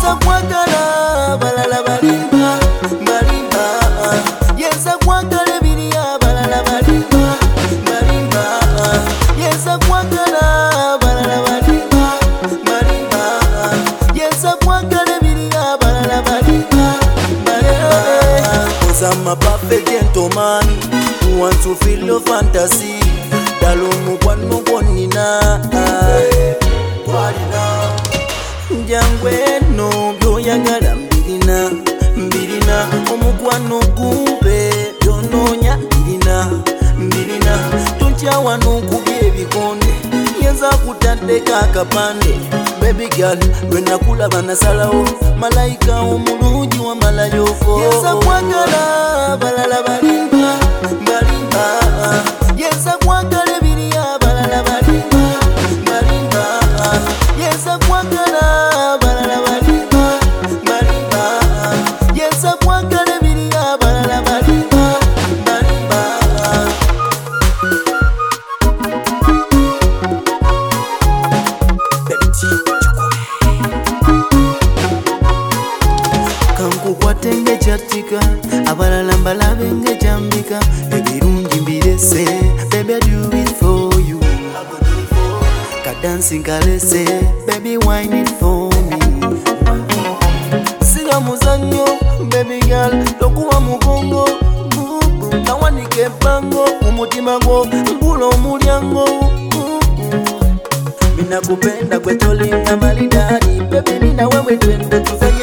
Yenza kwagala balala balimba balimba. Yenza kwagala biliya balala balimba balimba. Yenza kwagala balala balimba balimba. Yenza kwagala biliya balala balimba balimba. 'Cause I'm a perfect gentleman who wants to feel your fantasy. Dalomu kwano konina njangwe no byoyagala mbirina mbirina. Omukwano gube byononya mbirina. Tuntya wano nkubye ebikonde yenza kutaddeko akapande. Baby girl lwenakulaba nasalawo malayika omulungi wamalayo fo. Yenza kwagala balala balimba balimba. Yenza kwagala ebiriya balala balimba balimba. Yenza kwagala balala balimba balimba. Yenza kwagala ebiriya balala balimba balimba. Kankukwate ng'ekyatika abalala mbalabe ng'ekyambika. Ebirungi mbirese baby I do it for you. Kadansi nkalese baby wine it for me. Siga muzanyo baby girl tokuwa mugongo. Nawanika ebbango mumutima gwo ngula omulyango. Mina kupenda kwe tolinga malidadi baby mina wewe twende tufanye